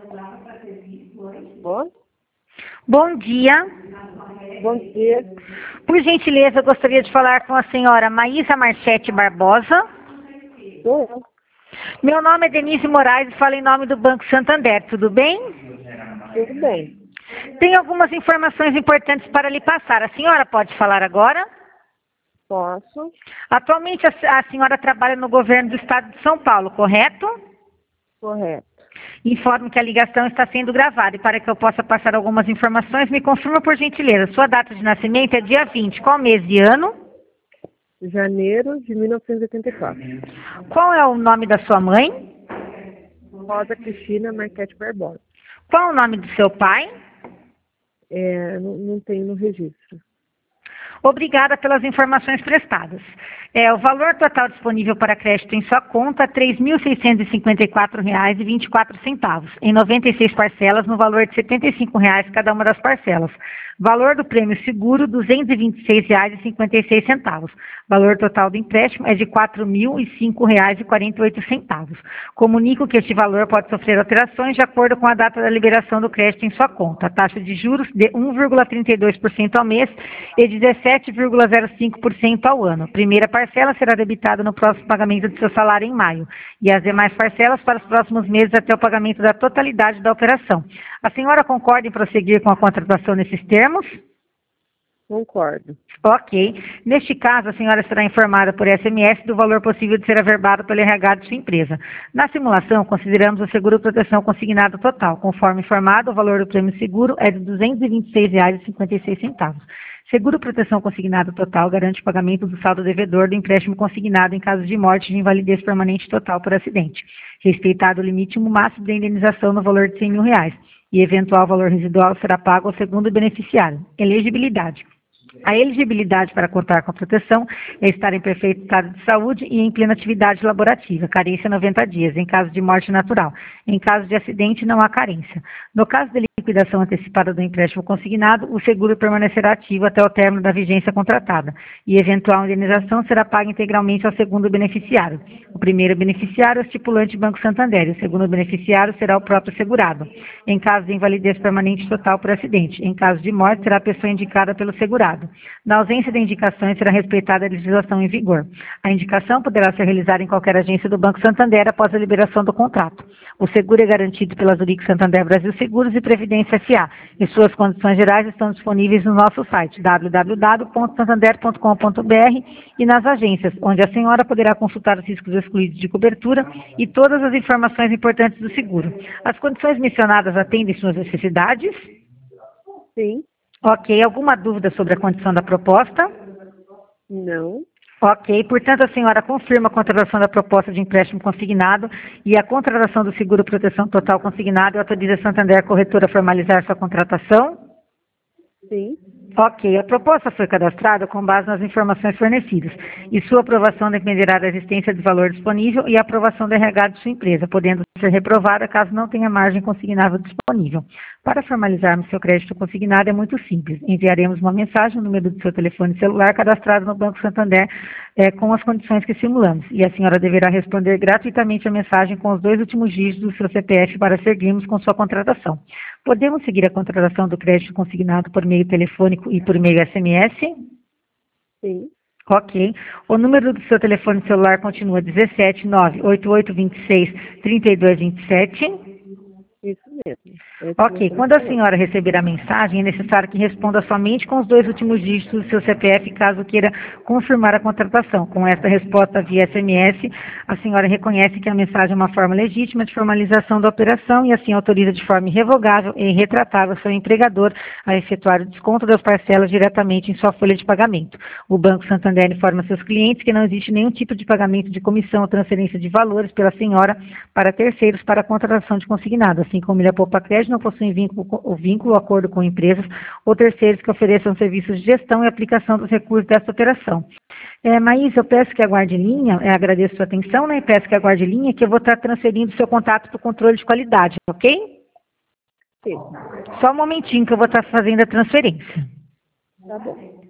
Bom, Bom dia. bom dia. Por gentileza, eu gostaria de falar com a senhora Maísa Marchetti Barbosa. Sou eu. Meu nome é Denise Moraes e falo em nome do Banco Santander. Tudo bem? Tudo bem. Tenho algumas informações importantes para lhe passar. A senhora pode falar agora? Posso? Atualmente, a senhora trabalha no governo do estado de São Paulo, correto? Correto. Informo que a ligação está sendo gravada e para que eu possa passar algumas informações, me confirma por gentileza. Sua data de nascimento é dia 20. Qual mês e ano? Janeiro de 1984. Qual é o nome da sua mãe? Rosa Cristina Marchetti Barbosa. Qual o nome do seu pai? Não tenho no registro. Obrigada pelas informações prestadas. O valor total disponível para crédito em sua conta é R$ 3.654,24, em 96 parcelas, no valor de R$ 75 cada uma das parcelas. Valor do prêmio seguro, R$ 226,56. Valor total do empréstimo é de R$ 4.005,48. Comunico que este valor pode sofrer alterações de acordo com a data da liberação do crédito em sua conta. A taxa de juros de 1,32% ao mês e 17,05% ao ano. Primeira parcela será debitada no próximo pagamento do seu salário em maio e as demais parcelas para os próximos meses até o pagamento da totalidade da operação. A senhora concorda em prosseguir com a contratação nesses termos? Concordo. Ok. Neste caso, a senhora será informada por SMS do valor possível de ser averbado pelo RH de sua empresa. Na simulação, consideramos o seguro proteção consignado total. Conforme informado, o valor do prêmio seguro é de R$ 226,56. Seguro proteção consignado total garante o pagamento do saldo devedor do empréstimo consignado em caso de morte de invalidez permanente total por acidente, respeitado o limite máximo de indenização no valor de R$ 100 mil, e eventual valor residual será pago ao segundo beneficiário. Elegibilidade. A elegibilidade para contar com a proteção é estar em perfeito estado de saúde e em plena atividade laborativa, carência 90 dias, em caso de morte natural. Em caso de acidente, não há carência. No caso de liquidação antecipada do empréstimo consignado, o seguro permanecerá ativo até o término da vigência contratada e eventual indenização será paga integralmente ao segundo beneficiário. O primeiro beneficiário é o estipulante Banco Santander e o segundo beneficiário será o próprio segurado. Em caso de invalidez permanente total por acidente, em caso de morte, será a pessoa indicada pelo segurado. Na ausência de indicações, será respeitada a legislação em vigor. A indicação poderá ser realizada em qualquer agência do Banco Santander após a liberação do contrato. O seguro é garantido pela Zurich Santander Brasil Seguros e Previdência S.A. e suas condições gerais estão disponíveis no nosso site www.santander.com.br e nas agências, onde a senhora poderá consultar os riscos excluídos de cobertura e todas as informações importantes do seguro. As condições mencionadas atendem suas necessidades? Sim. Ok. Alguma dúvida sobre a condição da proposta? Não. Ok. Portanto, a senhora confirma a contratação da proposta de empréstimo consignado e a contratação do seguro proteção total consignado e autoriza a Santander Corretora a formalizar sua contratação? Sim. Ok. A proposta foi cadastrada com base nas informações fornecidas e sua aprovação dependerá da existência de valor disponível e a aprovação do RH de sua empresa, podendo ser reprovada caso não tenha margem consignável disponível. Para formalizarmos seu crédito consignado é muito simples. Enviaremos uma mensagem no número do seu telefone celular cadastrado no Banco Santander com as condições que simulamos e a senhora deverá responder gratuitamente a mensagem com os 2 últimos dígitos do seu CPF para seguirmos com sua contratação. Podemos seguir a contratação do crédito consignado por meio telefônico e por meio SMS? Sim. Ok. O número do seu telefone celular continua 17 98826 3227. Isso mesmo. Ok. Quando a senhora receber a mensagem, é necessário que responda somente com os 2 últimos dígitos do seu CPF, caso queira confirmar a contratação. Com esta resposta via SMS, a senhora reconhece que a mensagem é uma forma legítima de formalização da operação e assim autoriza de forma irrevogável e irretratável seu empregador a efetuar o desconto das parcelas diretamente em sua folha de pagamento. O Banco Santander informa seus clientes que não existe nenhum tipo de pagamento de comissão ou transferência de valores pela senhora para terceiros para a contratação de consignado, assim como ele poupa crédito não possuem vínculo ou acordo com empresas ou terceiros que ofereçam serviços de gestão e aplicação dos recursos dessa operação. Maísa, eu peço que aguarde em linha, agradeço a sua atenção, né, e peço que aguarde em linha que eu vou estar transferindo o seu contato para o controle de qualidade, ok? Sim. Só um momentinho que eu vou estar fazendo a transferência. Tá bom.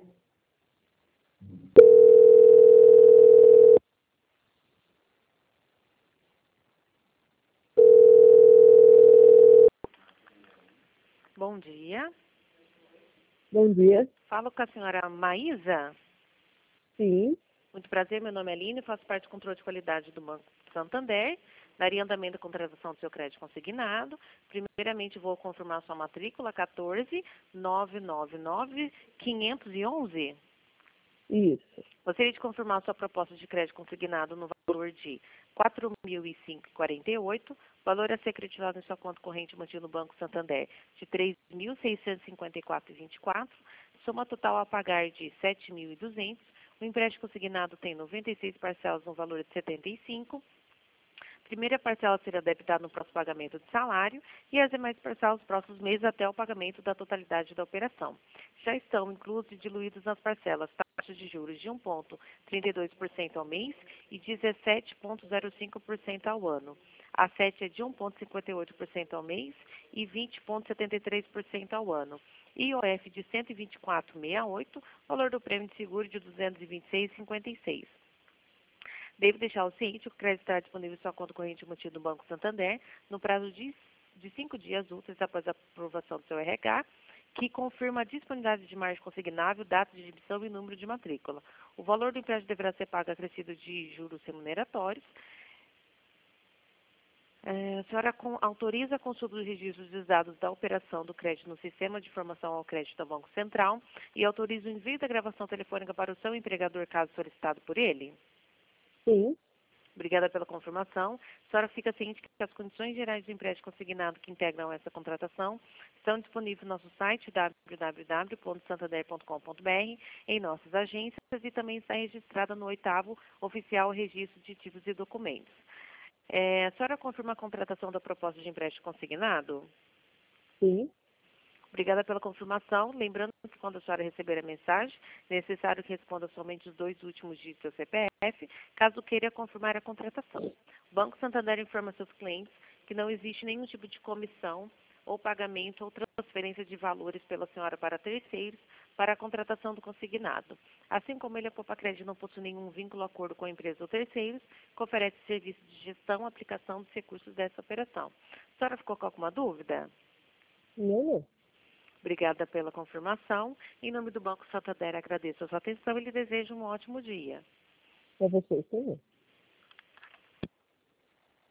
bom dia. Bom dia. Falo com a senhora Maísa. Sim, Muito prazer, meu nome é Aline, faço parte do controle de qualidade do Banco Santander. Daria andamento à contratação do seu crédito consignado. Primeiramente, vou confirmar sua matrícula 14.999.511. isso. Gostaria de confirmar sua proposta de crédito consignado no valor de R$ 4.005,48, valor a ser acreditado em sua conta corrente mantida no Banco Santander de R$ 3.654,24, soma total a pagar de R$ 7.200. O empréstimo consignado tem 96 parcelas no valor de R$ 75. Primeira parcela será debitada no próximo pagamento de salário e as demais parcelas nos próximos meses até o pagamento da totalidade da operação. Já estão inclusos e diluídos nas parcelas taxas de juros de 1,32% ao mês e 17,05% ao ano. A 7 é de 1,58% ao mês e 20,73% ao ano. IOF de 124,68, valor do prêmio de seguro de 226,56. Devo deixar o ciente que o crédito estará disponível em sua conta corrente mantida no Banco Santander no prazo de 5 dias úteis após a aprovação do seu RH, que confirma a disponibilidade de margem consignável, data de emissão e número de matrícula. O valor do empréstimo deverá ser pago acrescido de juros remuneratórios. A senhora autoriza a consulta dos registros dos dados da operação do crédito no Sistema de Informação ao Crédito do Banco Central e autoriza o envio da gravação telefônica para o seu empregador, caso solicitado por ele? Sim, Obrigada pela confirmação. A senhora fica ciente que as condições gerais de empréstimo consignado que integram essa contratação estão disponíveis no nosso site www.santander.com.br, em nossas agências e também está registrada no 8º Oficial Registro de Títulos e Documentos. A senhora confirma a contratação da proposta de empréstimo consignado? sim, Obrigada pela confirmação. Lembrando que quando a senhora receber a mensagem, é necessário que responda somente os 2 últimos dígitos do seu CPF, caso queira confirmar a contratação. O Banco Santander informa seus clientes que não existe nenhum tipo de comissão ou pagamento ou transferência de valores pela senhora para terceiros para a contratação do consignado. Assim como ele, a Poupa-Crédito não possui nenhum vínculo ou acordo com a empresa ou terceiros, que oferece serviços de gestão e aplicação dos recursos dessa operação. A senhora ficou com alguma dúvida? não. Obrigada pela confirmação. Em nome do Banco Santander, agradeço a sua atenção e lhe desejo um ótimo dia. Para vocês também.